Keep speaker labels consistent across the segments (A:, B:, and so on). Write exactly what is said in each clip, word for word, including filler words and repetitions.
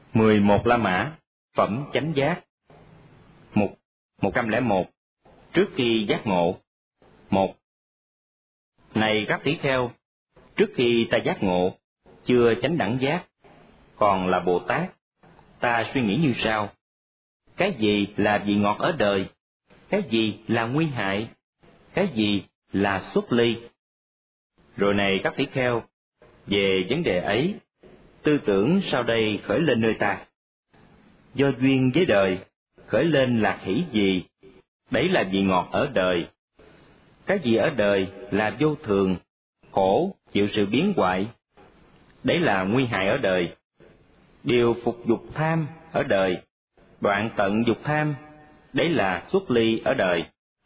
A: Mười một La Mã, phẩm chánh giác. Mục một trăm lẻ một. Trước khi giác ngộ. Một. Này các tỷ kheo, trước khi ta giác ngộ, chưa chánh đẳng giác, còn là Bồ Tát, ta suy nghĩ như sau: cái gì là vị ngọt ở đời? Cái gì là nguy hại? Cái gì là xuất ly? Rồi này các tỷ kheo, về vấn đề ấy, tư tưởng sau đây khởi lên nơi ta. Do duyên với đời, khởi lên lạc hỷ gì? Đấy là vị ngọt ở đời. Cái gì ở đời là vô thường, khổ, chịu sự biến hoại? Đấy là nguy hại ở đời. Điều phục dục tham ở đời, đoạn tận dục tham, đấy là xuất ly ở đời.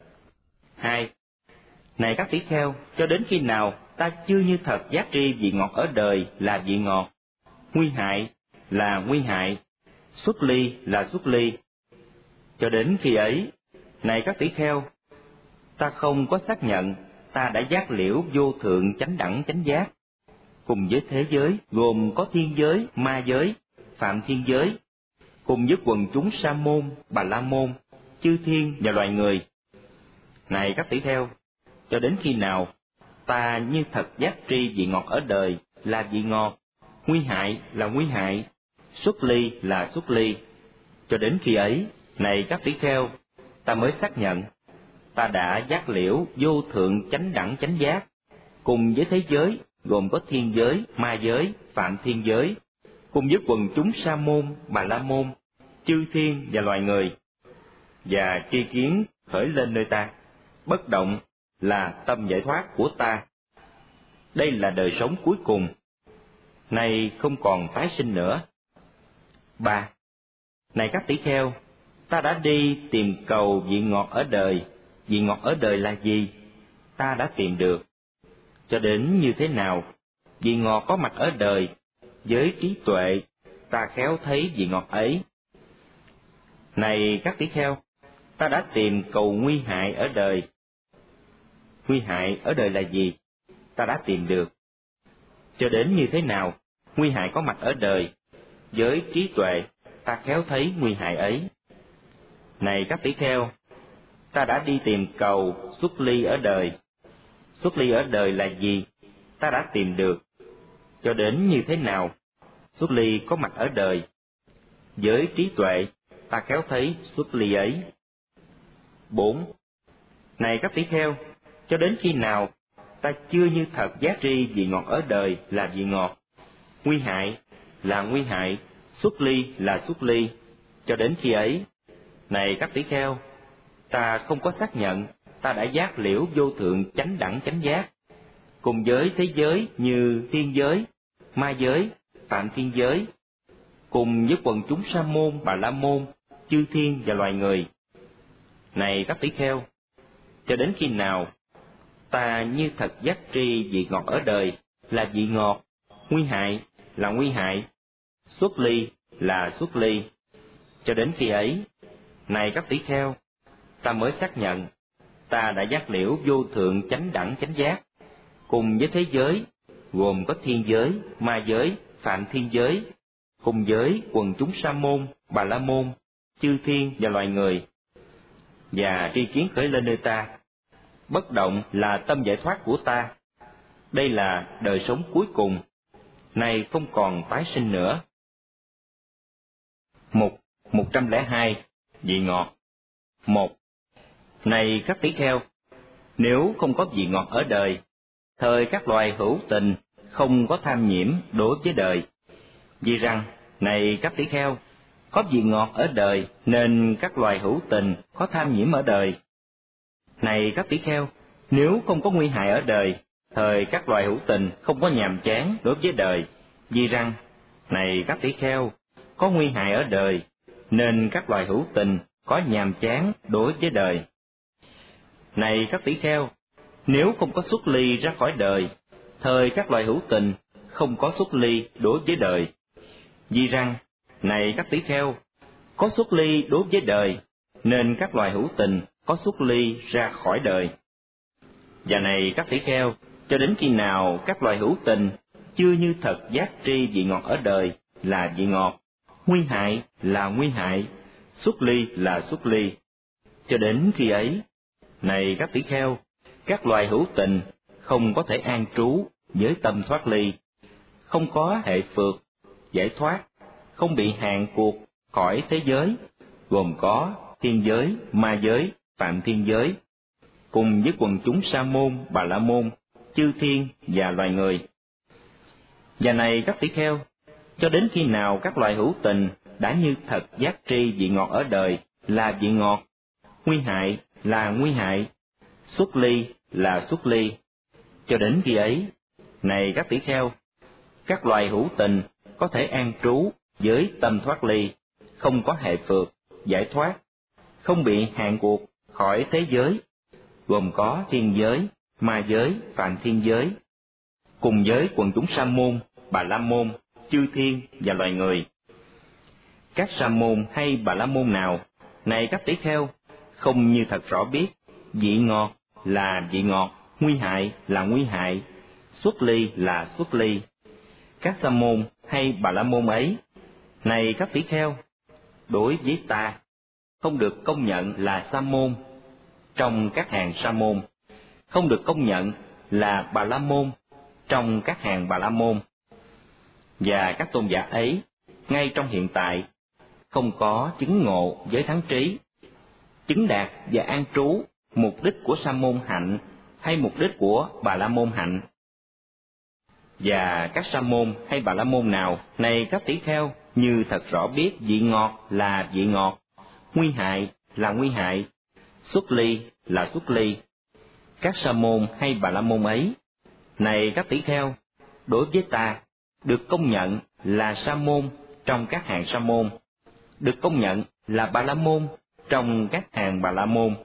A: Hai. Này các tỷ kheo, cho đến khi nào ta chưa như thật giác tri vị ngọt ở đời là vị ngọt, nguy hại là nguy hại, xuất ly là xuất ly? Cho đến khi ấy, này các tỷ kheo, ta không có xác nhận ta đã giác liễu vô thượng chánh đẳng chánh giác, cùng với thế giới gồm có thiên giới, ma giới, phạm thiên giới, cùng với quần chúng sa môn, bà la môn, chư thiên và loài người. Này các tỷ kheo, cho đến khi nào ta như thật giác tri vị ngọt ở đời là vị ngọt, nguy hại là nguy hại, xuất ly là xuất ly? Cho đến khi ấy, này các tỷ kheo, ta mới xác nhận ta đã giác liễu vô thượng chánh đẳng chánh giác, cùng với thế giới gồm có thiên giới, ma giới, phạm thiên giới, cùng với quần chúng sa môn, bà la môn, chư thiên và loài người. Và tri kiến khởi lên nơi ta, bất động là tâm giải thoát của ta. Đây là đời sống cuối cùng, nay không còn tái sinh nữa. Ba. Này các tỷ kheo, ta đã đi tìm cầu vị ngọt ở đời. Vị ngọt ở đời là gì? Ta đã tìm được. Cho đến như thế nào? Vị ngọt có mặt ở đời, với trí tuệ, ta khéo thấy vị ngọt ấy. Này các tỷ kheo, ta đã tìm cầu nguy hại ở đời. Nguy hại ở đời là gì? Ta đã tìm được. Cho đến như thế nào? Nguy hại có mặt ở đời, với trí tuệ, ta khéo thấy nguy hại ấy. Này các tỷ kheo, ta đã đi tìm cầu xuất ly ở đời. Xuất ly ở đời là gì? Ta đã tìm được. Cho đến như thế nào? Xuất ly có mặt ở đời, với trí tuệ, ta khéo thấy xuất ly ấy. Bốn. Này các tỷ kheo, cho đến khi nào ta chưa như thật giác tri vị ngọt ở đời là vị ngọt, nguy hại là nguy hại, xuất ly là xuất ly? Cho đến khi ấy, này các tỷ kheo, ta không có xác nhận ta đã giác liễu vô thượng chánh đẳng chánh giác, cùng với thế giới như thiên giới, ma giới, phạm thiên giới, cùng với quần chúng sa môn, bà la môn, chư thiên và loài người. Này các tỷ kheo, cho đến khi nào ta như thật giác tri vị ngọt ở đời là vị ngọt, nguy hại là nguy hại, xuất ly là xuất ly? Cho đến khi ấy, này các tỷ kheo, ta mới xác nhận ta đã giác liễu vô thượng chánh đẳng chánh giác, cùng với thế giới gồm có thiên giới, ma giới, phạm thiên giới, cùng với quần chúng sa môn, bà la môn, chư thiên và loài người. Và tri kiến khởi lên nơi ta, bất động là tâm giải thoát của ta. Đây là đời sống cuối cùng, nay không còn tái sinh nữa. Mục một trăm lẻ hai. Vị ngọt. Một. Này các tỷ kheo, nếu không có vị ngọt ở đời, thời các loài hữu tình không có tham nhiễm đối với đời. Vì rằng, này các tỷ kheo, có vị ngọt ở đời nên các loài hữu tình có tham nhiễm ở đời. Này các tỷ kheo, nếu không có nguy hại ở đời, thời các loài hữu tình không có nhàm chán đối với đời. Vì rằng, này các tỷ kheo, có nguy hại ở đời nên các loài hữu tình có nhàm chán đối với đời. Này các tỷ kheo, nếu không có xuất ly ra khỏi đời, thời các loài hữu tình không có xuất ly đối với đời. Vì rằng, này các tỷ kheo, có xuất ly đối với đời, nên các loài hữu tình có xuất ly ra khỏi đời. Và này các tỷ kheo, cho đến khi nào các loài hữu tình chưa như thật giác tri vị ngọt ở đời là vị ngọt, nguy hại là nguy hại, xuất ly là xuất ly. Cho đến khi ấy, này các tỷ kheo, các loài hữu tình không có thể an trú với tâm thoát ly, không có hệ phược, giải thoát, không bị hạn cuộc khỏi thế giới, gồm có thiên giới, ma giới, phạm thiên giới, cùng với quần chúng sa môn, bà la môn, chư thiên và loài người. Và này các tỷ kheo, cho đến khi nào các loài hữu tình đã như thật giác tri vị ngọt ở đời là vị ngọt, nguy hại là nguy hại, xuất ly là xuất ly, cho đến khi ấy, này các tỷ kheo, các loài hữu tình có thể an trú với tâm thoát ly, không có hệ phược, giải thoát, không bị hạn cuộc khỏi thế giới, gồm có thiên giới, ma giới, phạm thiên giới, cùng với quần chúng sa môn, bà la môn, chư thiên và loài người. Các sa môn hay bà la môn nào, này các tỷ kheo, không như thật rõ biết vị ngọt là vị ngọt, nguy hại là nguy hại, xuất ly là xuất ly, các sa môn hay bà la môn ấy, này các tỷ kheo, đối với ta không được công nhận là sa môn trong các hàng sa môn, không được công nhận là bà la môn trong các hàng bà la môn. Và các tôn giả ấy, ngay trong hiện tại, không có chứng ngộ với thắng trí, chứng đạt và an trú mục đích của sa môn hạnh hay mục đích của bà la môn hạnh. Và các sa môn hay bà la môn nào, này các tỷ kheo, như thật rõ biết vị ngọt là vị ngọt, nguy hại là nguy hại, xuất ly là xuất ly, các sa môn hay bà la môn ấy, này các tỷ kheo, đối với ta được công nhận là sa môn trong các hàng sa môn, được công nhận là bà la môn trong các hàng bà la môn.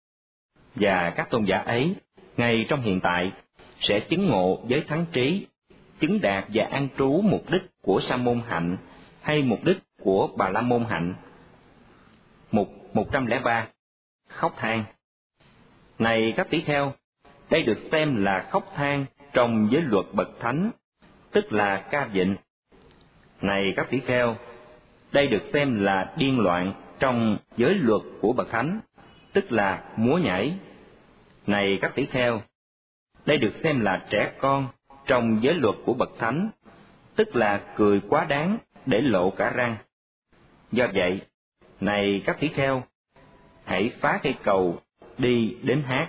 A: Và các tôn giả ấy, ngay trong hiện tại, sẽ chứng ngộ với thắng trí, chứng đạt và an trú mục đích của sa môn hạnh hay mục đích của bà la môn hạnh. Mục một trăm lẻ ba. Khóc than. Này các tỷ kheo, đây được xem là khóc than trong giới luật bậc thánh, tức là ca vịnh. Này các tỷ kheo, đây được xem là điên loạn trong giới luật của bậc thánh, tức là múa nhảy. Này các tỷ kheo, đây được xem là trẻ con trong giới luật của bậc thánh, tức là cười quá đáng để lộ cả răng. Do vậy, này các tỷ kheo, hãy phá cây cầu đi đến hát,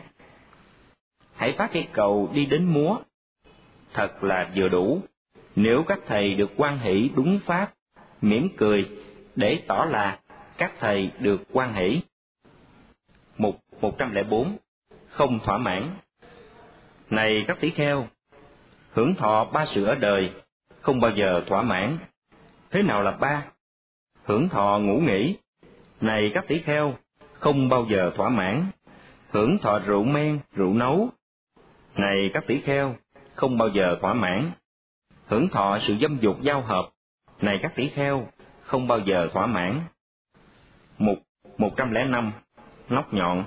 A: hãy phá cây cầu đi đến múa. Thật là vừa đủ, nếu các thầy được hoan hỷ đúng pháp, mỉm cười để tỏ là các thầy được hoan hỷ. Mục một trăm lẻ bốn. Không thỏa mãn. Này các tỷ kheo, hưởng thọ ba sự ở đời, không bao giờ thỏa mãn. Thế nào là ba? Hưởng thọ ngủ nghỉ. Này các tỷ kheo, không bao giờ thỏa mãn. Hưởng thọ rượu men, rượu nấu. Này các tỷ kheo, không bao giờ thỏa mãn. Hưởng thọ sự dâm dục giao hợp. Này các tỷ kheo, không bao giờ thỏa mãn. Mục một trăm lẻ năm. Nóc nhọn.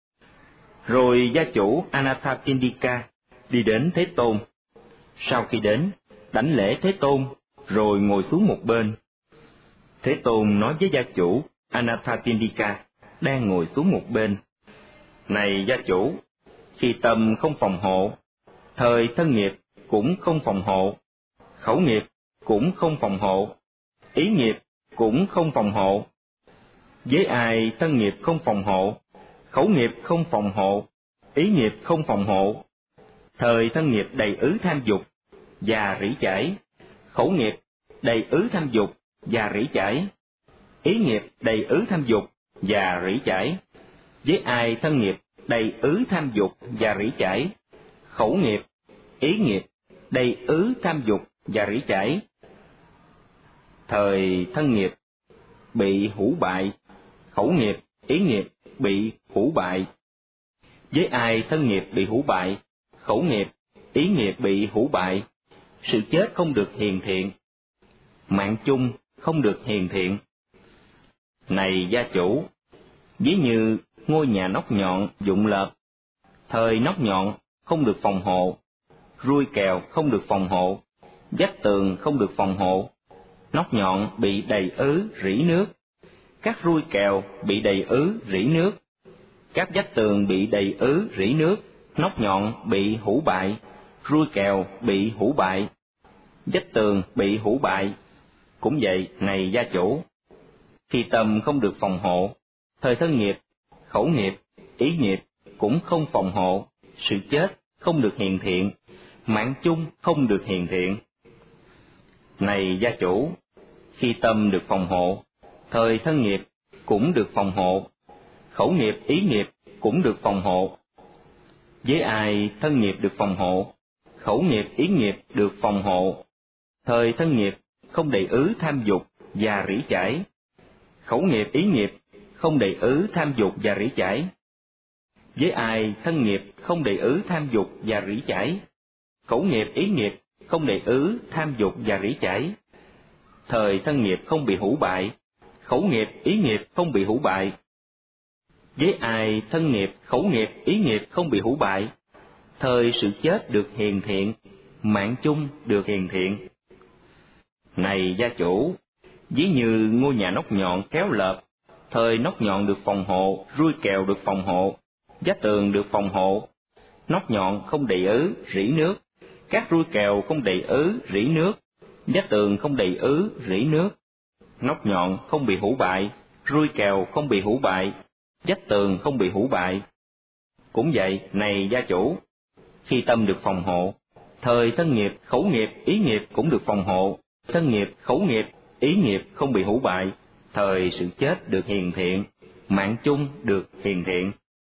A: Rồi gia chủ Anathapindika đi đến Thế Tôn. Sau khi đến, đảnh lễ Thế Tôn, rồi ngồi xuống một bên. Thế Tôn nói với gia chủ Anathapindika đang ngồi xuống một bên: Này gia chủ, khi tâm không phòng hộ, thời thân nghiệp cũng không phòng hộ, khẩu nghiệp cũng không phòng hộ, ý nghiệp cũng không phòng hộ. Với ai thân nghiệp không phòng hộ, khẩu nghiệp không phòng hộ, ý nghiệp không phòng hộ, thời thân nghiệp đầy ứ tham dục và rỉ chải, khẩu nghiệp đầy ứ tham dục và rỉ chải, ý nghiệp đầy ứ tham dục và rỉ chải. Với ai thân nghiệp đầy ứ tham dục và rỉ chải, khẩu nghiệp, ý nghiệp đầy ứ tham dục và rỉ chải, thời thân nghiệp bị hủ bại, khẩu nghiệp, ý nghiệp bị hủ bại. Với ai thân nghiệp bị hủ bại, khẩu nghiệp, ý nghiệp bị hủ bại, sự chết không được hiền thiện, mạng chung không được hiền thiện. Này gia chủ, ví như ngôi nhà nóc nhọn dụng lợp, thời nóc nhọn không được phòng hộ, ruôi kèo không được phòng hộ, vách tường không được phòng hộ, nóc nhọn bị đầy ứ rỉ nước, các rui kèo bị đầy ứ rỉ nước, các vách tường bị đầy ứ rỉ nước, nóc nhọn bị hủ bại, rui kèo bị hủ bại, vách tường bị hủ bại. Cũng vậy, này gia chủ, khi tâm không được phòng hộ, thời thân nghiệp, khẩu nghiệp, ý nghiệp cũng không phòng hộ, sự chết không được hiện thiện, mạng chung không được hiện thiện. Này gia chủ, khi tâm được phòng hộ, thời thân nghiệp cũng được phòng hộ, khẩu nghiệp, ý nghiệp cũng được phòng hộ. Với ai thân nghiệp được phòng hộ, khẩu nghiệp, ý nghiệp được phòng hộ, thời thân nghiệp không đầy ứ tham dục và rỉ chải, khẩu nghiệp, ý nghiệp không đầy ứ tham dục và rỉ chải. Với ai thân nghiệp không đầy ứ tham dục và rỉ chải, khẩu nghiệp, ý nghiệp không đầy ứ tham dục và rỉ chải, thời thân nghiệp không bị hủ bại, khẩu nghiệp, ý nghiệp không bị hủ bại. Với ai thân nghiệp, khẩu nghiệp, ý nghiệp không bị hủ bại, thời sự chết được hiền thiện, mạng chung được hiền thiện. Này gia chủ, ví như ngôi nhà nóc nhọn kéo lợp, thời nóc nhọn được phòng hộ, rui kèo được phòng hộ, vách tường được phòng hộ, nóc nhọn không đầy ứ rỉ nước, các rui kèo không đầy ứ rỉ nước, vách tường không đầy ứ rỉ nước, nóc nhọn không bị hủ bại, rui kèo không bị hủ bại, vách tường không bị hủ bại. Cũng vậy, này gia chủ, khi tâm được phòng hộ, thời thân nghiệp, khẩu nghiệp, ý nghiệp cũng được phòng hộ, thân nghiệp, khẩu nghiệp, ý nghiệp không bị hủ bại, thời sự chết được hiền thiện, mạng chung được hiền thiện.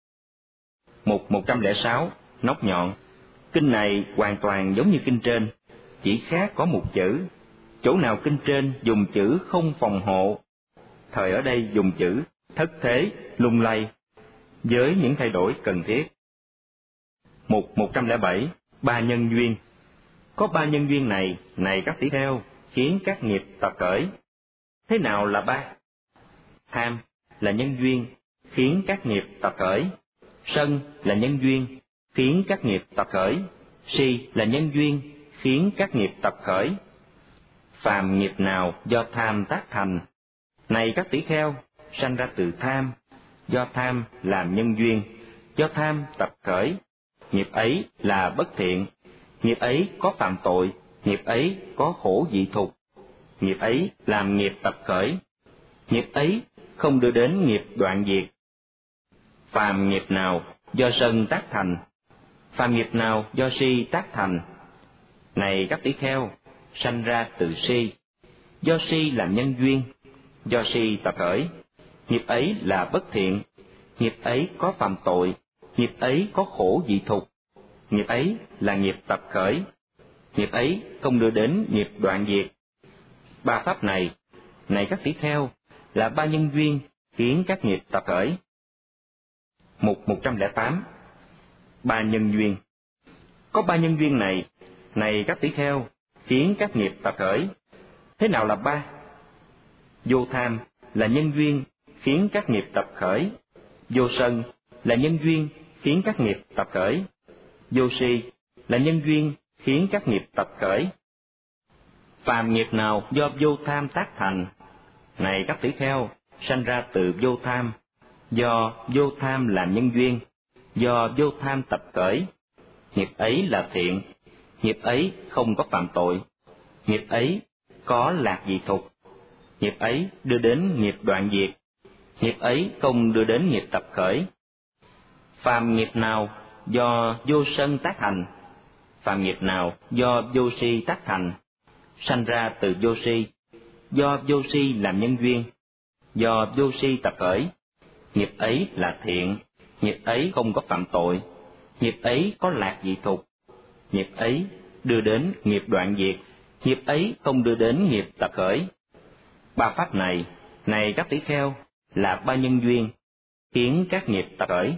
A: Mục một trăm lẻ sáu, nóc nhọn. Kinh này hoàn toàn giống như kinh trên, chỉ khác có một chữ. Chỗ nào kinh trên dùng chữ không phòng hộ, thời ở đây dùng chữ thất thế, lung lay, với những thay đổi cần thiết. Mục một trăm lẻ bảy, ba nhân duyên. Có ba nhân duyên này, này các tỷ kheo, khiến các nghiệp tập khởi. Thế nào là ba? Tham là nhân duyên, khiến các nghiệp tập khởi. Sân là nhân duyên, khiến các nghiệp tập khởi. Si là nhân duyên, khiến các nghiệp tập khởi. Phàm nghiệp nào do tham tác thành, này các tỷ kheo, sanh ra từ tham, do tham làm nhân duyên, do tham tập khởi. Nghiệp ấy là bất thiện, nghiệp ấy có phạm tội, nghiệp ấy có khổ dị thục, nghiệp ấy làm nghiệp tập khởi, nghiệp ấy không đưa đến nghiệp đoạn diệt. Phàm nghiệp nào do sân tác thành, phàm nghiệp nào do si tác thành, này các tỷ kheo, sanh ra từ si, do si làm nhân duyên, do si tập khởi, nghiệp ấy là bất thiện, nghiệp ấy có phạm tội, nghiệp ấy có khổ dị thục, nghiệp ấy là nghiệp tập khởi, nghiệp ấy không đưa đến nghiệp đoạn diệt. Ba pháp này, này các tỷ kheo, là ba nhân duyên khiến các nghiệp tập khởi. Mục một trăm lẻ tám, ba nhân duyên. Có ba nhân duyên này, này các tỷ kheo, khiến các nghiệp tập khởi. Thế nào là ba? Vô tham là nhân duyên khiến các nghiệp tập khởi, vô sân là nhân duyên khiến các nghiệp tập khởi, vô si là nhân duyên khiến các nghiệp tập khởi. Phàm nghiệp nào do vô tham tác thành, này các tỷ kheo, sanh ra từ vô tham, do vô tham làm nhân duyên, do vô tham tập khởi, nghiệp ấy là thiện, nghiệp ấy không có phạm tội, nghiệp ấy có lạc dị thục, nghiệp ấy đưa đến nghiệp đoạn diệt, nghiệp ấy không đưa đến nghiệp tập khởi. Phàm nghiệp nào do vô sân tác thành, phàm nghiệp nào do vô si tác thành, sanh ra từ vô si, do vô si làm nhân duyên, do vô si tập khởi, nghiệp ấy là thiện, nghiệp ấy không có phạm tội, nghiệp ấy có lạc dị thục, nghiệp ấy đưa đến nghiệp đoạn diệt, nghiệp ấy không đưa đến nghiệp tập khởi. Ba pháp này, này các tỷ kheo, là ba nhân duyên khiến các nghiệp tập khởi.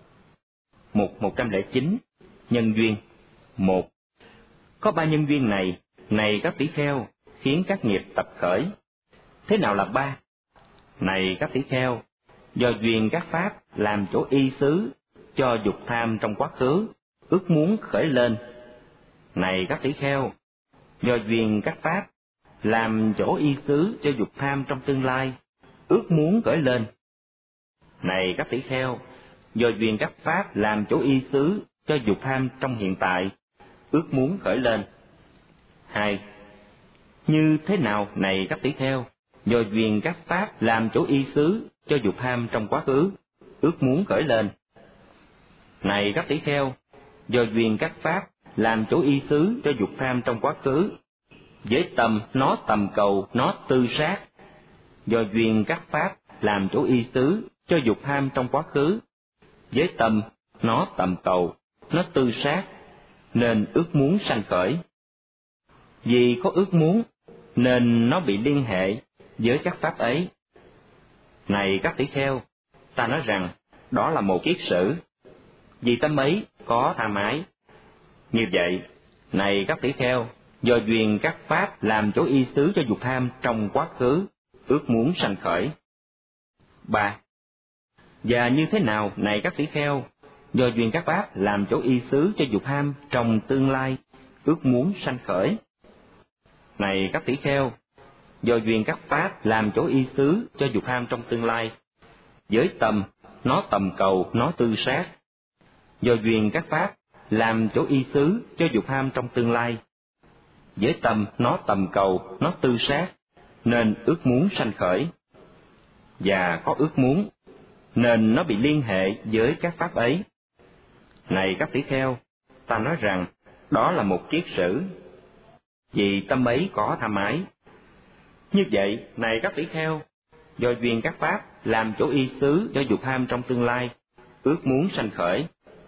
A: Mục một trăm lẻ chín, nhân duyên. Một. Có ba nhân duyên này, này các tỷ kheo, khiến các nghiệp tập khởi. Thế nào là ba? Này các tỷ kheo, do duyên các pháp làm chỗ y xứ cho dục tham trong quá khứ, ước muốn khởi lên. Này các tỷ kheo, do duyên các pháp làm chỗ y xứ cho dục tham trong tương lai, ước muốn khởi lên. Này các tỷ kheo, do duyên các pháp làm chỗ y xứ cho dục tham trong hiện tại, ước muốn khởi lên. Hai. Như thế nào, này các tỷ kheo, do duyên các pháp làm chỗ y xứ cho dục tham trong quá khứ, ước muốn khởi lên. Này các tỷ kheo, do duyên các pháp làm chỗ y xứ cho dục tham trong quá khứ, với tâm nó tầm cầu, nó tư sát. Do duyên các pháp làm chỗ y xứ cho dục tham trong quá khứ, với tâm nó tầm cầu, nó tư sát, nên ước muốn sanh khởi. Vì có ước muốn, nên nó bị liên hệ với các pháp ấy. Này các tỷ kheo, ta nói rằng đó là một kiết sử, vì tâm ấy có tham ái. Như vậy, này các tỷ kheo, do duyên các pháp làm chỗ y xứ cho dục tham trong quá khứ, ước muốn sanh khởi. Ba. Và như thế nào, này các tỷ kheo, do duyên các pháp làm chỗ y xứ cho dục tham trong tương lai, ước muốn sanh khởi. Này các tỷ kheo, do duyên các pháp làm chỗ y xứ cho dục tham trong tương lai, với tâm nó tầm cầu, nó tư sát. Do duyên các pháp làm chỗ y xứ cho dục tham trong tương lai, với tâm nó tầm cầu, nó tư sát, nên ước muốn sanh khởi. Và có ước muốn, nên nó bị liên hệ với các pháp ấy. Này các tỷ kheo, ta nói rằng đó là một kiết sử, vì tâm ấy có tham ái. Như vậy, này các tỷ kheo, do duyên các pháp làm chỗ y xứ cho dục tham trong tương lai, ước muốn sanh khởi.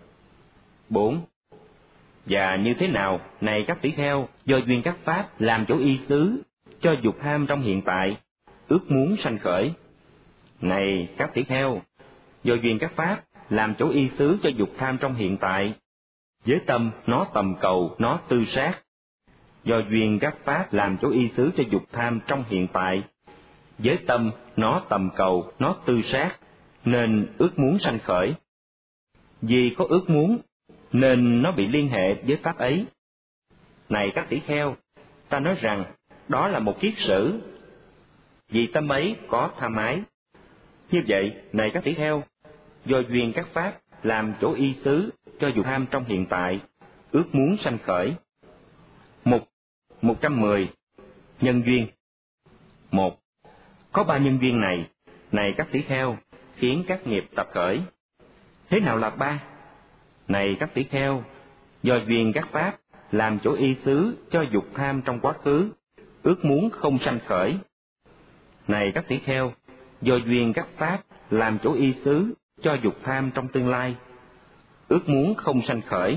A: Bốn. Và như thế nào, này các tỷ kheo, do duyên các pháp làm chỗ y xứ cho dục tham trong hiện tại, ước muốn sanh khởi. Này các tỷ kheo, do duyên các pháp làm chỗ y xứ cho dục tham trong hiện tại, với tâm nó tầm cầu, nó tư sát. Do duyên các pháp làm chỗ y xứ cho dục tham trong hiện tại, với tâm nó tầm cầu, nó tư sát, nên ước muốn sanh khởi. Vì có ước muốn, nên nó bị liên hệ với pháp ấy. Này các tỷ kheo, ta nói rằng đó là một kiết sử, vì tâm ấy có tham ái. Như vậy, này các tỷ kheo, do duyên các pháp làm chỗ y xứ cho dục tham trong hiện tại, ước muốn sanh khởi. Mục một trăm mười. Nhân duyên. Một. Có ba nhân duyên này, này các tỷ kheo, khiến các nghiệp tập khởi. Thế nào là ba? Này các tỷ kheo, do duyên các pháp làm chỗ y xứ cho dục tham trong quá khứ, ước muốn không sanh khởi. Này các tỷ kheo, do duyên các pháp làm chỗ y xứ cho dục tham trong tương lai, ước muốn không sanh khởi.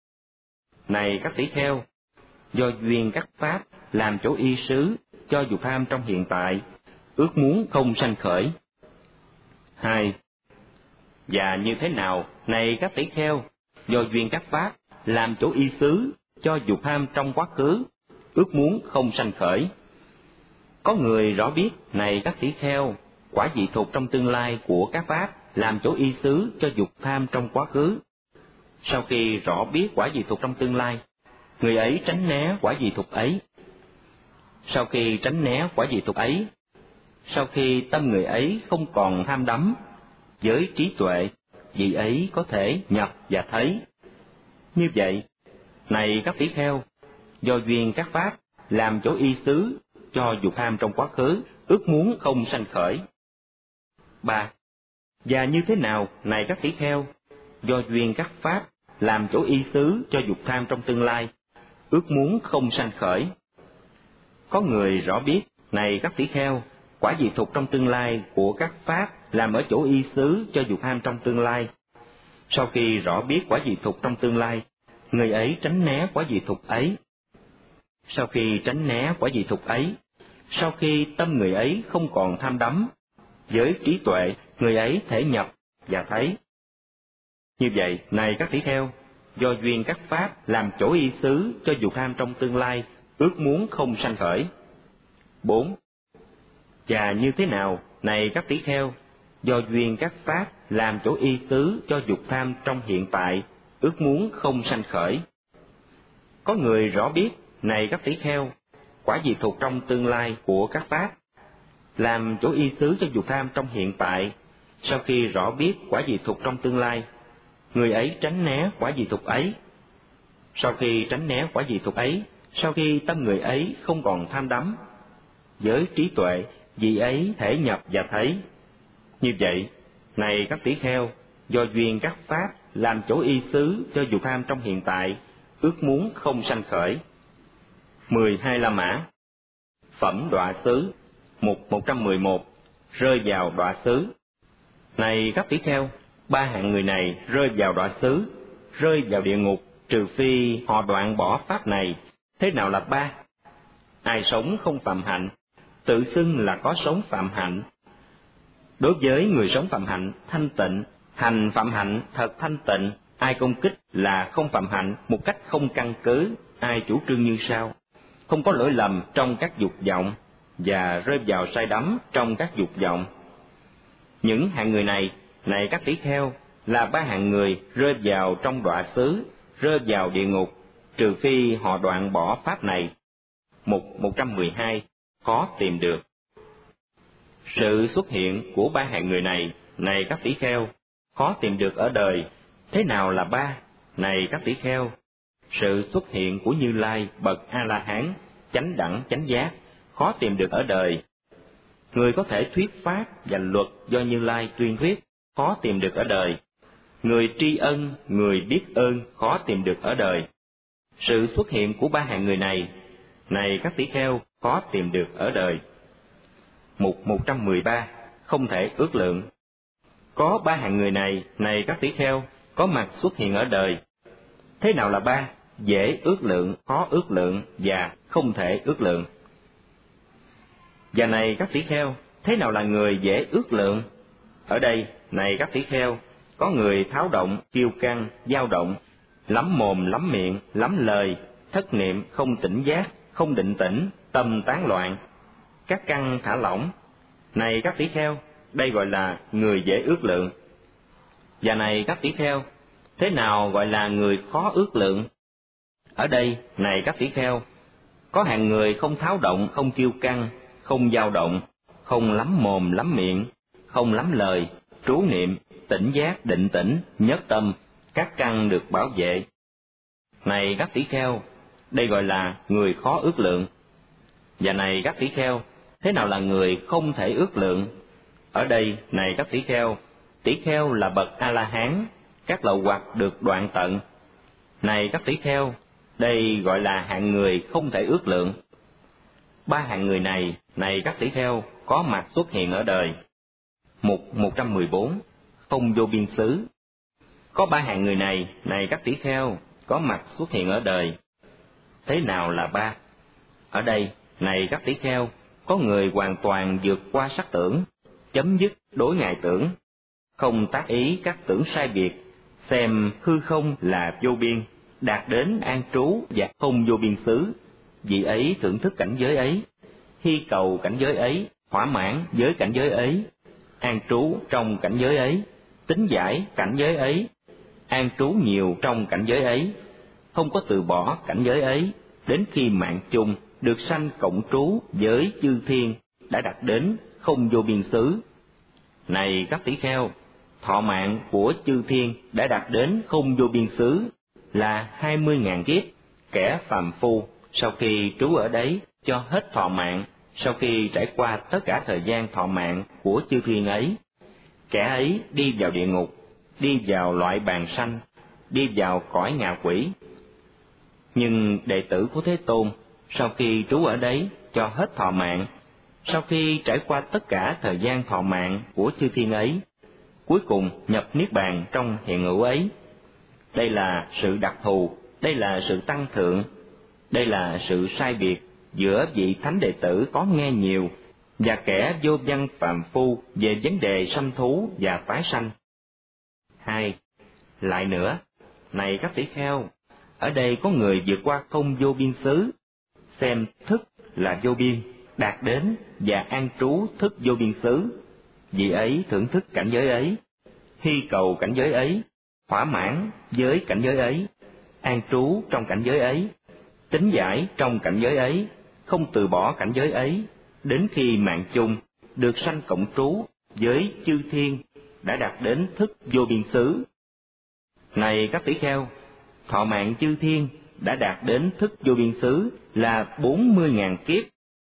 A: Này các tỷ kheo, do duyên các pháp làm chỗ y xứ cho dục tham trong hiện tại, ước muốn không sanh khởi. Hai. Và như thế nào, này các tỷ kheo, do duyên các pháp làm chỗ y xứ cho dục tham trong quá khứ, ước muốn không sanh khởi. Có người rõ biết, này các tỷ kheo, quả vị thục trong tương lai của các pháp làm chỗ y xứ cho dục tham trong quá khứ. Sau khi rõ biết quả vị thục trong tương lai, người ấy tránh né quả vị thục ấy. Sau khi tránh né quả vị thục ấy, sau khi tâm người ấy không còn tham đắm, với trí tuệ, vị ấy có thể nhập và thấy. Như vậy, này các tỷ kheo, do duyên các pháp làm chỗ y xứ cho dục tham trong quá khứ, ước muốn không sanh khởi. Ba. Và như thế nào, này các tỷ kheo, do duyên các pháp làm chỗ y xứ cho dục tham trong tương lai, ước muốn không sanh khởi. Có người rõ biết, này các tỷ kheo, quả vị thục trong tương lai của các pháp làm ở chỗ y xứ cho dục tham trong tương lai. Sau khi rõ biết quả vị thục trong tương lai, người ấy tránh né quả vị thục ấy. Sau khi tránh né quả vị thục ấy, sau khi tâm người ấy không còn tham đắm, với trí tuệ, người ấy thể nhập và thấy. Như vậy, này các tỷ kheo, do duyên các pháp làm chỗ y xứ cho dục tham trong tương lai, ước muốn không sanh khởi. Bốn. Và như thế nào, này các tỷ kheo, do duyên các pháp làm chỗ y xứ cho dục tham trong hiện tại, ước muốn không sanh khởi. Có người rõ biết, này các tỷ kheo, quả vị thuộc trong tương lai của các pháp, làm chỗ y xứ cho dục tham trong hiện tại. Sau khi rõ biết quả vị thuộc trong tương lai, người ấy tránh né quả vị thuộc ấy. Sau khi tránh né quả vị thuộc ấy, sau khi tâm người ấy không còn tham đắm, với trí tuệ, vị ấy thể nhập và thấy. Như vậy, này các tỷ kheo, do duyên các pháp làm chỗ y xứ cho dục tham trong hiện tại, ước muốn không sanh khởi. Mười hai La Mã. Phẩm đọa xứ. Mục một trăm mười một. Rơi vào đọa xứ. Này các tỷ kheo, ba hạng người này rơi vào đọa xứ, rơi vào địa ngục, trừ phi họ đoạn bỏ pháp này. Thế nào là ba? Ai sống không phạm hạnh, tự xưng là có sống phạm hạnh. Đối với người sống phạm hạnh thanh tịnh, hành phạm hạnh thật thanh tịnh, ai công kích là không phạm hạnh một cách không căn cứ, ai chủ trương như sau: không có lỗi lầm trong các dục vọng và rơi vào sai đắm trong các dục vọng. Những hạng người này, này các tỷ kheo, là ba hạng người rơi vào trong đọa xứ, rơi vào địa ngục, trừ phi họ đoạn bỏ pháp này. Mục một trăm mười hai. Khó tìm được. Sự xuất hiện của ba hạng người này, này các tỷ kheo, khó tìm được ở đời. Thế nào là ba? Này các tỷ kheo, sự xuất hiện của Như Lai bậc A-la-hán, chánh đẳng chánh giác, khó tìm được ở đời. Người có thể thuyết pháp và luật do Như Lai tuyên thuyết, khó tìm được ở đời. Người tri ân, người biết ơn, khó tìm được ở đời. Sự xuất hiện của ba hạng người này, này các tỷ kheo, khó tìm được ở đời. Mục một trăm mười ba. Không thể ước lượng. Có ba hạng người này, này các tỷ kheo, có mặt xuất hiện ở đời. Thế nào là ba? Dễ ước lượng, khó ước lượng và không thể ước lượng. Và này các tỷ kheo, thế nào là người dễ ước lượng? Ở đây, này các tỷ kheo, có người tháo động, kiêu căng, dao động, lắm mồm lắm miệng, lắm lời, thất niệm, không tỉnh giác, không định tĩnh, tâm tán loạn, các căn thả lỏng. Này các tỷ kheo, đây gọi là người dễ ước lượng. Và này các tỷ kheo, thế nào gọi là người khó ước lượng? Ở đây, này các tỷ kheo, có hạng người không tháo động, không kiêu căng, không dao động, không lắm mồm lắm miệng, không lắm lời, trú niệm, tỉnh giác, định tĩnh, nhất tâm, các căn được bảo vệ. Này các tỷ kheo, đây gọi là người khó ước lượng. Và này các tỷ kheo, thế nào là người không thể ước lượng? Ở đây, này các tỷ kheo, tỷ kheo là bậc A-la-hán, các lậu hoặc được đoạn tận. Này các tỷ kheo, đây gọi là hạng người không thể ước lượng. Ba hạng người này, này các tỷ kheo, có mặt xuất hiện ở đời. Mục một trăm mười bốn. Không vô biên xứ. Có ba hạng người này, này các tỷ kheo, có mặt xuất hiện ở đời. Thế nào là ba? Ở đây, này các tỷ kheo, có người hoàn toàn vượt qua sắc tưởng, chấm dứt đối ngại tưởng, không tác ý các tưởng sai biệt, xem hư không là vô biên, đạt đến an trú và không vô biên xứ. Vị ấy thưởng thức cảnh giới ấy, hy cầu cảnh giới ấy, thỏa mãn với cảnh giới ấy, an trú trong cảnh giới ấy, tính giải cảnh giới ấy, an trú nhiều trong cảnh giới ấy, không có từ bỏ cảnh giới ấy, đến khi mạng chung được sanh cộng trú với chư thiên đã đạt đến không vô biên xứ. Này các tỷ kheo, thọ mạng của chư thiên đã đạt đến không vô biên xứ là hai mươi ngàn kiếp. Kẻ phàm phu sau khi trú ở đấy cho hết thọ mạng, sau khi trải qua tất cả thời gian thọ mạng của chư thiên ấy, kẻ ấy đi vào địa ngục, đi vào loại bàn sanh, đi vào cõi ngạ quỷ. Nhưng đệ tử của Thế Tôn sau khi trú ở đấy cho hết thọ mạng, sau khi trải qua tất cả thời gian thọ mạng của chư thiên ấy, cuối cùng nhập niết bàn trong hiện hữu ấy. Đây là sự đặc thù, đây là sự tăng thượng, đây là sự sai biệt giữa vị thánh đệ tử có nghe nhiều và kẻ vô văn phàm phu về vấn đề sanh thú và tái sanh. Hai. Lại nữa, này các tỷ kheo, ở đây có người vượt qua không vô biên xứ, xem thức là vô biên, đạt đến và an trú thức vô biên xứ. Vị ấy thưởng thức cảnh giới ấy, hy cầu cảnh giới ấy, thỏa mãn với cảnh giới ấy, an trú trong cảnh giới ấy, tính giải trong cảnh giới ấy, không từ bỏ cảnh giới ấy, đến khi mạng chung được sanh cộng trú với chư thiên đã đạt đến thức vô biên xứ. Này các tỷ kheo, thọ mạng chư thiên đã đạt đến thức vô biên xứ là bốn mươi ngàn kiếp.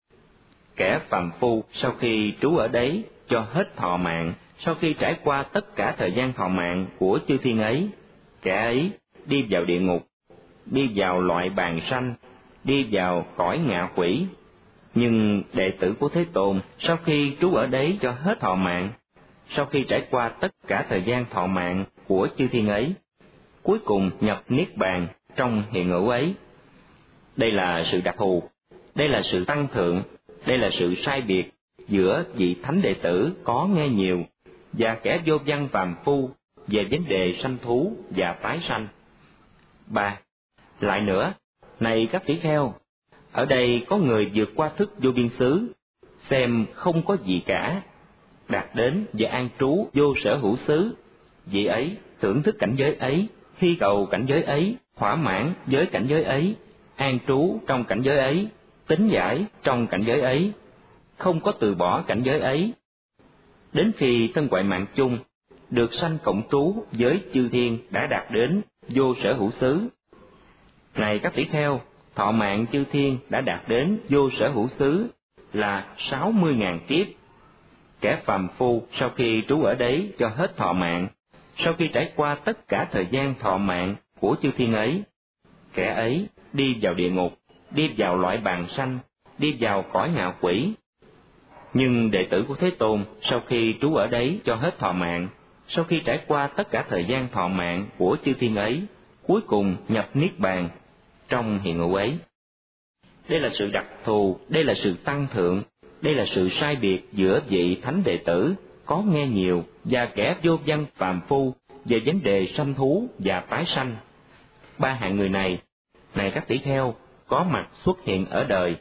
A: Kẻ phàm phu sau khi trú ở đấy cho hết thọ mạng, sau khi trải qua tất cả thời gian thọ mạng của chư thiên ấy, kẻ ấy đi vào địa ngục, đi vào loại bàn sanh, đi vào cõi ngạ quỷ. Nhưng đệ tử của Thế Tôn sau khi trú ở đấy cho hết thọ mạng, sau khi trải qua tất cả thời gian thọ mạng của chư thiên ấy, cuối cùng nhập niết bàn trong hiện hữu ấy. Đây là sự đặc thù, đây là sự tăng thượng, đây là sự sai biệt giữa vị thánh đệ tử có nghe nhiều và kẻ vô văn phàm phu về vấn đề sanh thú và tái sanh. Ba. Lại nữa, này các tỷ kheo, ở đây có người vượt qua thức vô biên xứ, xem không có gì cả, đạt đến và an trú vô sở hữu xứ. Vị ấy thưởng thức cảnh giới ấy, hy cầu cảnh giới ấy, thỏa mãn với cảnh giới ấy, an trú trong cảnh giới ấy, tín giải trong cảnh giới ấy, không có từ bỏ cảnh giới ấy, đến khi thân ngoại mạng chung được sanh cộng trú với chư thiên đã đạt đến vô sở hữu xứ. Này các tỷ kheo, thọ mạng chư thiên đã đạt đến vô sở hữu xứ là sáu mươi ngàn kiếp. Kẻ phàm phu sau khi trú ở đấy cho hết thọ mạng, sau khi trải qua tất cả thời gian thọ mạng của chư thiên ấy, kẻ ấy đi vào địa ngục, đi vào loại bàn sanh, đi vào cõi ngạ quỷ. Nhưng đệ tử của Thế Tôn sau khi trú ở đấy cho hết thọ mạng, sau khi trải qua tất cả thời gian thọ mạng của chư thiên ấy, cuối cùng nhập niết bàn trong hiện hữu ấy. Đây là sự đặc thù, đây là sự tăng thượng, đây là sự sai biệt giữa vị thánh đệ tử có nghe nhiều và kẻ vô văn phàm phu về vấn đề sanh thú và tái sanh. Ba hạng người này, này các tỷ kheo, có mặt xuất hiện ở đời.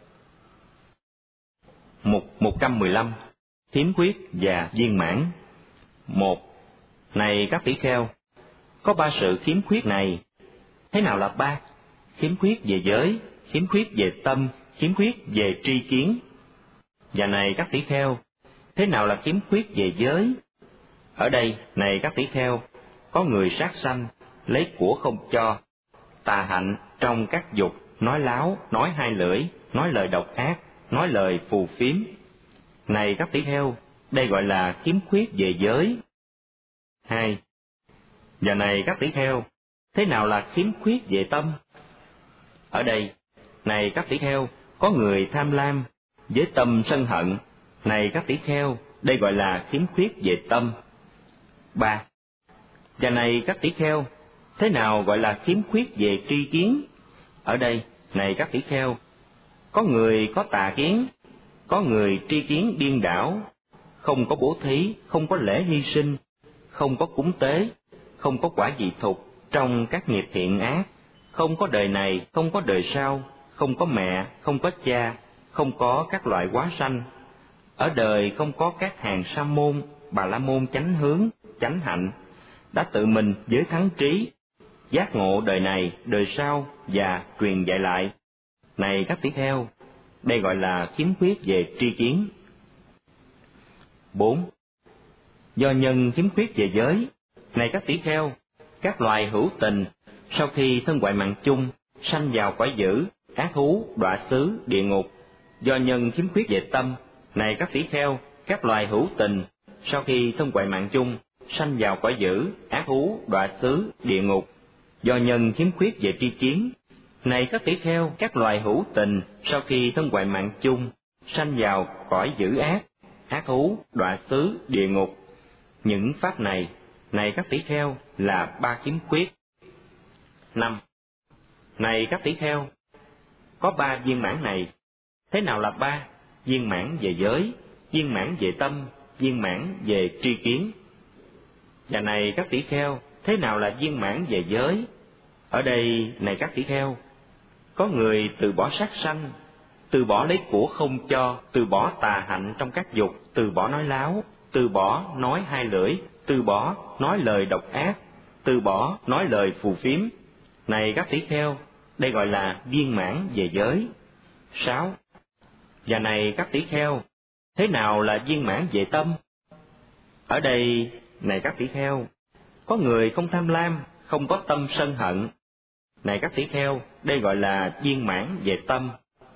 A: Mục một trăm mười lăm. Khiếm khuyết và viên mãn. Một. Này các tỷ kheo, có ba sự khiếm khuyết này. Thế nào là ba? Khiếm khuyết về giới, khiếm khuyết về tâm, khiếm khuyết về tri kiến. Và này các tỷ kheo, thế nào là khiếm khuyết về giới? Ở đây, này các tỷ kheo, có người sát sanh, lấy của không cho, tà hạnh trong các dục, nói láo, nói hai lưỡi, nói lời độc ác, nói lời phù phiếm. Này các tỷ kheo, đây gọi là khiếm khuyết về giới. Hai. Và này các tỷ kheo, thế nào là khiếm khuyết về tâm? Ở đây, này các tỷ kheo, có người tham lam, với tâm sân hận. Này các tỷ kheo, đây gọi là khiếm khuyết về tâm. Ba. Và này các tỷ kheo, thế nào gọi là khiếm khuyết về tri kiến? Ở đây, này các tỷ kheo, có người có tà kiến, có người tri kiến điên đảo, không có bố thí, không có lễ hy sinh, không có cúng tế, không có quả dị thục trong các nghiệp thiện ác, không có đời này, không có đời sau, không có mẹ, không có cha, không có các loại hóa sanh. Ở đời không có các hàng sa môn, bà la môn chánh hướng, chánh hạnh, đã tự mình với thắng trí, giác ngộ đời này, đời sau và truyền dạy lại. Này các tỷ kheo, đây gọi là khiếm khuyết về tri kiến. Bốn. Do nhân khiếm khuyết về giới. Này các tỷ kheo, các loài hữu tình sau khi thân ngoại mạng chung sanh vào cõi dữ, ác thú, đọa xứ, địa ngục. Do nhân khiếm khuyết về tâm. Này các tỷ kheo, các loài hữu tình sau khi thân ngoại mạng chung sanh vào cõi dữ, ác thú, đọa xứ, địa ngục. Do nhân khiếm khuyết về tri kiến. Này các tỷ kheo, các loài hữu tình sau khi thân ngoại mạng chung sanh vào cõi dữ ác, ác thú, đọa xứ, địa ngục. Những pháp này, này các tỷ kheo, là ba khiếm khuyết. Năm. Này các tỷ kheo, có ba viên mãn này. Thế nào là ba? Viên mãn về giới, viên mãn về tâm, viên mãn về tri kiến. Và này các tỷ kheo, thế nào là viên mãn về giới? Ở đây, này các tỷ kheo, có người từ bỏ sát sanh, từ bỏ lấy của không cho, từ bỏ tà hạnh trong các dục, từ bỏ nói láo, từ bỏ nói hai lưỡi, từ bỏ nói lời độc ác, từ bỏ nói lời phù phiếm. Này các tỷ kheo, đây gọi là viên mãn về giới. Sáu. Và này các tỷ kheo, thế nào là viên mãn về tâm? Ở đây, này các tỷ kheo, có người không tham lam, không có tâm sân hận. Này các tỷ kheo, đây gọi là viên mãn về tâm.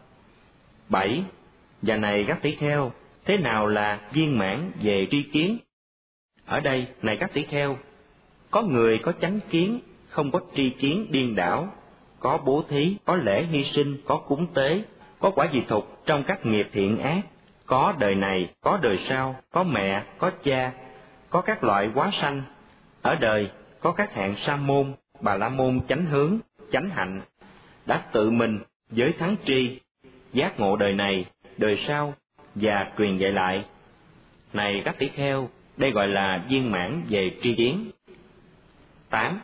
A: Bảy. Và này các tỷ kheo, thế nào là viên mãn về tri kiến? Ở đây, này các tỷ kheo, có người có chánh kiến, không có tri kiến điên đảo, có bố thí, có lễ hy sinh, có cúng tế, có quả dị thục trong các nghiệp thiện ác, có đời này, có đời sau, có mẹ, có cha, có các loại hóa sanh. Ở đời, có các hạng sa môn, bà la môn chánh hướng, chánh hạnh, đã tự mình với thắng tri, giác ngộ đời này, đời sau, và truyền dạy lại. Này các tỷ kheo, đây gọi là viên mãn về tri kiến. Tám.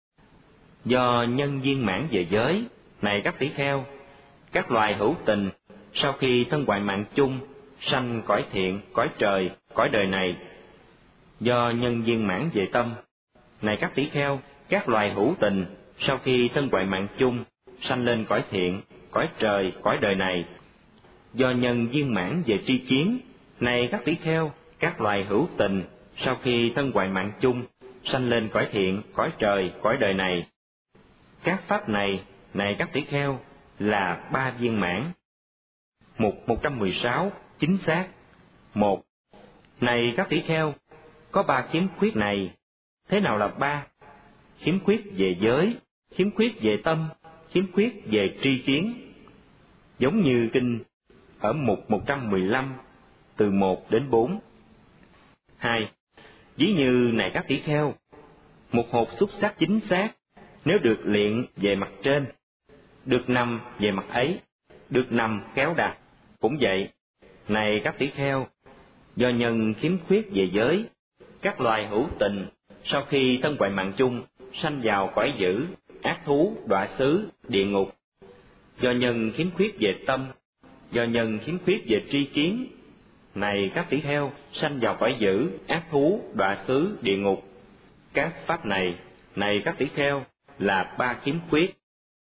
A: Do nhân viên mãn về giới, này các tỷ kheo, các loài hữu tình, sau khi thân hoại mạng chung, sanh cõi thiện, cõi trời, cõi đời này. Do nhân viên mãn về tâm, này các tỷ kheo, các loài hữu tình, sau khi thân hoại mạng chung, sanh lên cõi thiện, cõi trời, cõi đời này. Do nhân viên mãn về tri kiến, này các tỷ kheo, các loài hữu tình, sau khi thân hoại mạng chung, sanh lên cõi thiện, cõi trời, cõi đời này. Các pháp này, này các tỷ kheo, là ba viên mãn. Mục một trăm mười sáu, chính xác. Một. Này các tỷ kheo, có ba khiếm khuyết này. Thế nào là ba? Khiếm khuyết về giới, khiếm khuyết về tâm, khiếm khuyết về tri kiến. Giống như kinh ở mục một trăm mười lăm, từ một đến bốn. Hai. Ví như này các tỷ kheo, một hột xúc xác chính xác, nếu được luyện về mặt trên, được nằm về mặt ấy, được nằm khéo đặt. Cũng vậy, này các tỷ kheo, do nhân khiếm khuyết về giới, các loài hữu tình, sau khi thân hoại mạng chung, sanh vào cõi dữ, ác thú, đọa xứ, địa ngục. Do nhân khiếm khuyết về tâm, do nhân khiếm khuyết về tri kiến, này các tỷ kheo, sanh vào cõi dữ, ác thú, đọa xứ, địa ngục. Các pháp này, này các tỷ kheo, là ba khiếm khuyết.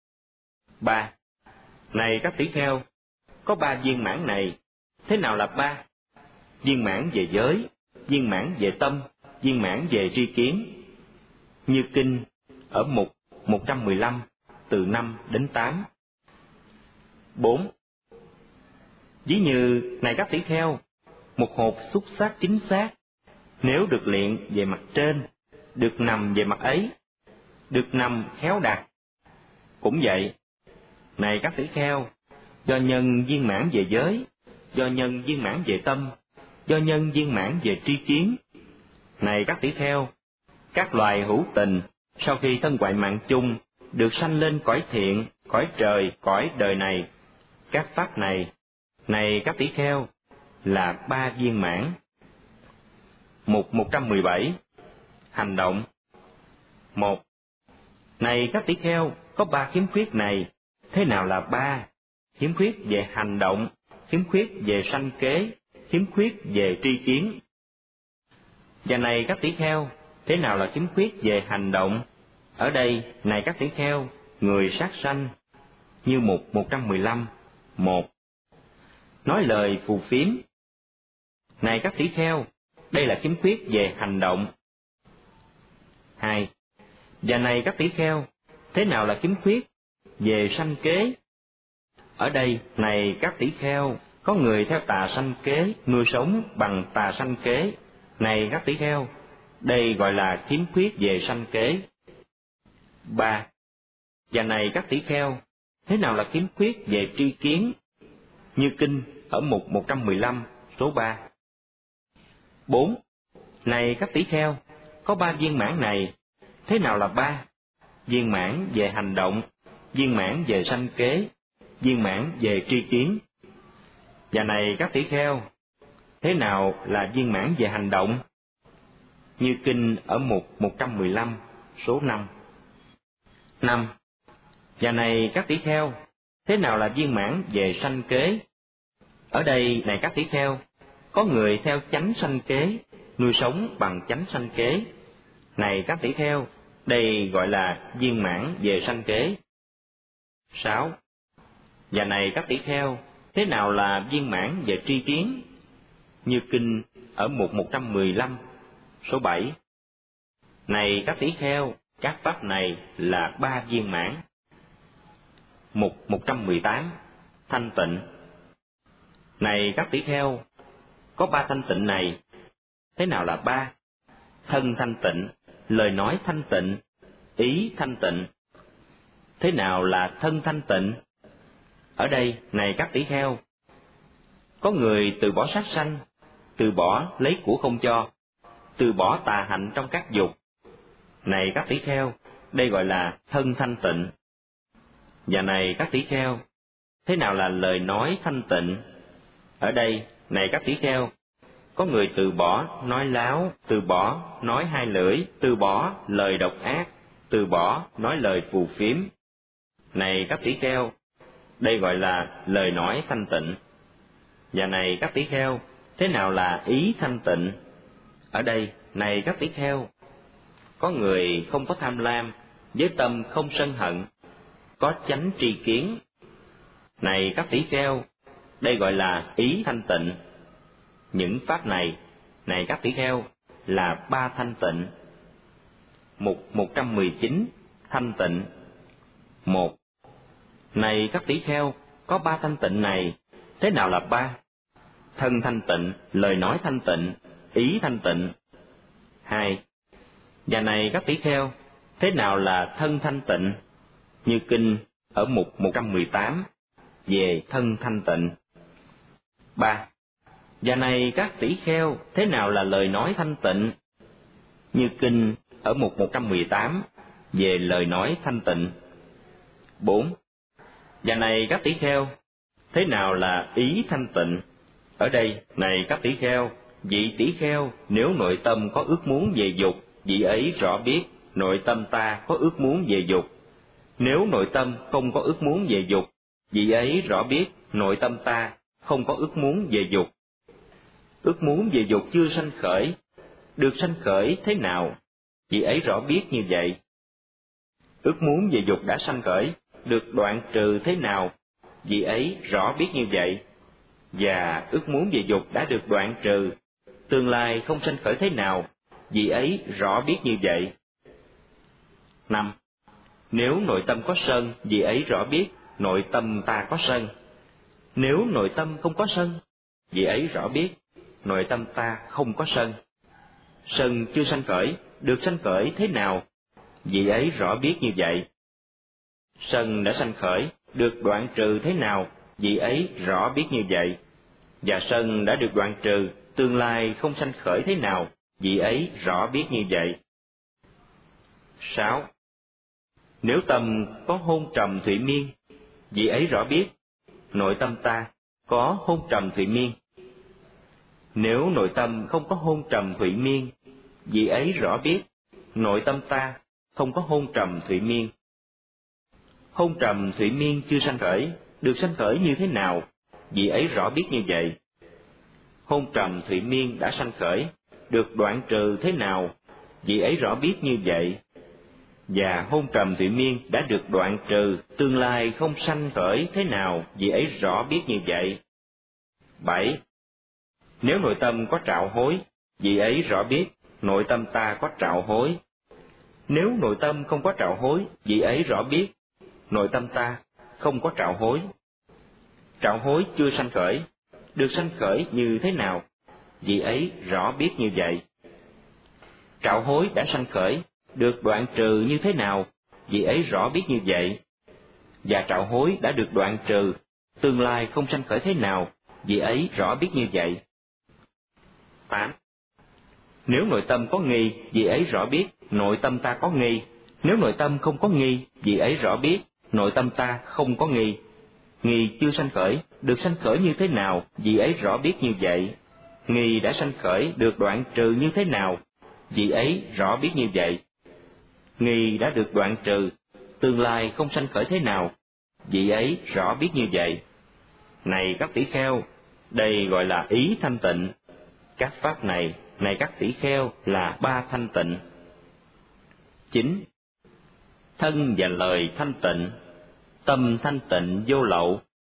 A: Ba. Này các tỷ kheo, có ba viên mãn này. Thế nào là ba? Viên mãn về giới, viên mãn về tâm, viên mãn về tri kiến. Như kinh ở mục một trăm mười lăm, từ năm đến tám. Bốn. Ví như này các tỷ kheo, một hột xúc xác chính xác, nếu được luyện về mặt trên, được nằm về mặt ấy, được nằm khéo đặt. Cũng vậy, này các tỷ kheo, do nhân viên mãn về giới, do nhân viên mãn về tâm, do nhân viên mãn về tri kiến. Này các tỷ kheo, các loài hữu tình, sau khi thân hoại mạng chung, được sanh lên cõi thiện, cõi trời, cõi đời này. Các pháp này, này các tỷ kheo, là ba viên mãn. Mục một trăm mười bảy. Hành động. Một. Này các tỷ kheo, có ba khiếm khuyết này. Thế nào là ba? Khiếm khuyết về hành động, khiếm khuyết về sanh kế, khiếm khuyết về tri kiến. Và này các tỷ kheo, thế nào là khiếm khuyết về hành động? Ở đây, này các tỷ kheo, người sát sanh. Như mục một trăm mười lăm. Một. Nói lời phù phiếm. Này các tỷ kheo, đây là khiếm khuyết về hành động. Hai. Và này các tỷ kheo, thế nào là khiếm khuyết về sanh kế? Ở đây, này các tỷ kheo, có người theo tà sanh kế, nuôi sống bằng tà sanh kế. Này các tỷ kheo, đây gọi là khiếm khuyết về sanh kế. Ba. Và này các tỷ kheo, thế nào là khiếm khuyết về tri kiến? Như kinh ở mục một trăm mười lăm, số ba. Bốn. Này các tỷ kheo, có ba viên mãn này. Thế nào là ba? Viên mãn về hành động, viên mãn về sanh kế, viên mãn về tri kiến. Và này các tỷ kheo, thế nào là viên mãn về hành động? Như kinh ở mục một trăm mười lăm, số năm. Năm. Và này các tỷ kheo, thế nào là viên mãn về sanh kế? Ở đây, này các tỷ kheo, có người theo chánh sanh kế, nuôi sống bằng chánh sanh kế. Này các tỷ kheo, đây gọi là viên mãn về sanh kế. Sáu. Và này các tỷ kheo, thế nào là viên mãn về tri kiến? Như kinh ở mục một trăm mười lăm, số bảy. Này các tỷ kheo, các pháp này là ba viên mãn. Mục một trăm mười tám, thanh tịnh. Này các tỷ kheo, có ba thanh tịnh này. Thế nào là ba? Thân thanh tịnh, lời nói thanh tịnh, ý thanh tịnh. Thế nào là thân thanh tịnh? Ở đây, này các tỷ kheo, có người từ bỏ sát sanh, từ bỏ lấy của không cho, từ bỏ tà hạnh trong các dục. Này các tỷ kheo, đây gọi là thân thanh tịnh. Và này các tỷ kheo, thế nào là lời nói thanh tịnh? Ở đây, này các tỷ kheo, có người từ bỏ nói láo, từ bỏ nói hai lưỡi, từ bỏ lời độc ác, từ bỏ nói lời phù phiếm. Này các tỷ kheo, đây gọi là lời nói thanh tịnh. Và này các tỷ kheo, thế nào là ý thanh tịnh? Ở đây, này các tỷ kheo, có người không có tham lam, với tâm không sân hận, có chánh tri kiến. Này các tỷ kheo, đây gọi là ý thanh tịnh. Những pháp này, này các tỷ kheo, là ba thanh tịnh. Mục một trăm mười chín, thanh tịnh. Một. Này các tỷ kheo, có ba thanh tịnh này. Thế nào là ba? Thân thanh tịnh, lời nói thanh tịnh, ý thanh tịnh. Hai. Và này các tỷ kheo, thế nào là thân thanh tịnh? Như kinh ở mục một trăm mười tám, về thân thanh tịnh. Ba. Và này các tỷ kheo, thế nào là lời nói thanh tịnh? Như kinh ở mục một trăm mười tám, về lời nói thanh tịnh. Bốn. Và này các tỷ kheo, thế nào là ý thanh tịnh? Ở đây, này các tỷ kheo, vị tỷ kheo nếu nội tâm có ước muốn về dục, vị ấy rõ biết nội tâm ta có ước muốn về dục. Nếu nội tâm không có ước muốn về dục, vị ấy rõ biết nội tâm ta không có ước muốn về dục. Ước muốn về dục chưa sanh khởi, được sanh khởi thế nào? Vị ấy rõ biết như vậy. Ước muốn về dục đã sanh khởi, được đoạn trừ thế nào? Vị ấy rõ biết như vậy. Và ước muốn về dục đã được đoạn trừ, tương lai không sanh khởi thế nào? Vị ấy rõ biết như vậy. Năm. Nếu nội tâm có sân, vị ấy rõ biết nội tâm ta có sân. Nếu nội tâm không có sân, vị ấy rõ biết nội tâm ta không có sân. Sân chưa sanh khởi, được sanh khởi thế nào? Vị ấy rõ biết như vậy. Sân đã sanh khởi, được đoạn trừ thế nào? Vị ấy rõ biết như vậy. Và sân đã được đoạn trừ, tương lai không sanh khởi thế nào? Vị ấy rõ biết như vậy. Sáu. Nếu tâm có hôn trầm thụy miên, vị ấy rõ biết nội tâm ta có hôn trầm thụy miên. Nếu nội tâm không có hôn trầm thụy miên, vị ấy rõ biết nội tâm ta không có hôn trầm thụy miên. Hôn trầm thụy miên chưa sanh khởi, được sanh khởi như thế nào? Vị ấy rõ biết như vậy. Hôn trầm thụy miên đã sanh khởi, được đoạn trừ thế nào? Vị ấy rõ biết như vậy. Và hôn trầm thụy miên đã được đoạn trừ, tương lai không sanh khởi thế nào? Vị ấy rõ biết như vậy. Bảy. Nếu nội tâm có trạo hối, vị ấy rõ biết nội tâm ta có trạo hối. Nếu nội tâm không có trạo hối, vị ấy rõ biết nội tâm ta không có trạo hối. Trạo hối chưa sanh khởi, được sanh khởi như thế nào? Vị ấy rõ biết như vậy. Trạo hối đã sanh khởi, được đoạn trừ như thế nào? Vị ấy rõ biết như vậy. Và trạo hối đã được đoạn trừ, tương lai không sanh khởi thế nào? Vị ấy rõ biết như vậy. Tám. Nếu nội tâm có nghi, vị ấy rõ biết nội tâm ta có nghi. Nếu nội tâm không có nghi, vị ấy rõ biết nội tâm ta không có nghi. Nghi chưa sanh khởi, được sanh khởi như thế nào? Vị ấy rõ biết như vậy. Nghi đã sanh khởi, được đoạn trừ như thế nào? Vị ấy rõ biết như vậy. Nghi đã được đoạn trừ, tương lai không sanh khởi thế nào? Vị ấy rõ biết như vậy. Này các tỷ kheo, đây gọi là ý thanh tịnh. Các pháp này, này các tỷ kheo, là ba thanh tịnh. Chín. Thân và lời thanh tịnh, tâm thanh tịnh vô lậu,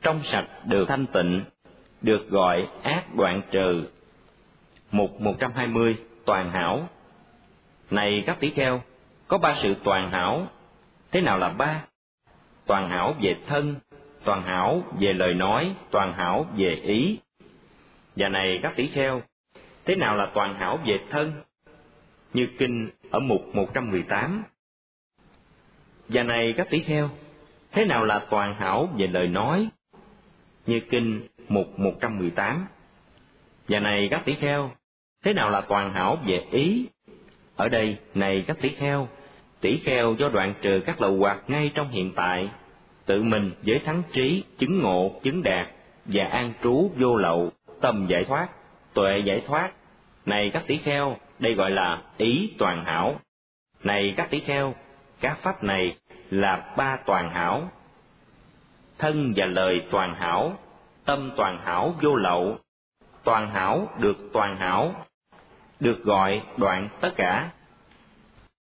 A: trong sạch được thanh tịnh, được gọi ác đoạn trừ. Mục một trăm hai mươi, toàn hảo. Này các tỷ kheo, có ba sự toàn hảo. Thế nào là ba? Toàn hảo về thân, toàn hảo về lời nói, toàn hảo về ý. Và này các tỷ kheo, thế nào là toàn hảo về thân? Như kinh ở mục một trăm mười tám. Và này các tỷ kheo, thế nào là toàn hảo về lời nói? Như kinh mục một trăm mười tám. Và này các tỷ kheo, thế nào là toàn hảo về ý? Ở đây, này các tỷ kheo, tỷ kheo do đoạn trừ các lậu hoặc ngay trong hiện tại, tự mình với thắng trí, chứng ngộ, chứng đạt và an trú vô lậu, tâm giải thoát, tuệ giải thoát. Này các tỷ kheo, đây gọi là ý toàn hảo. Này các tỷ kheo, các pháp này là ba toàn hảo. Thân và lời toàn hảo, tâm toàn hảo vô lậu, toàn hảo được toàn hảo, được gọi đoạn tất cả,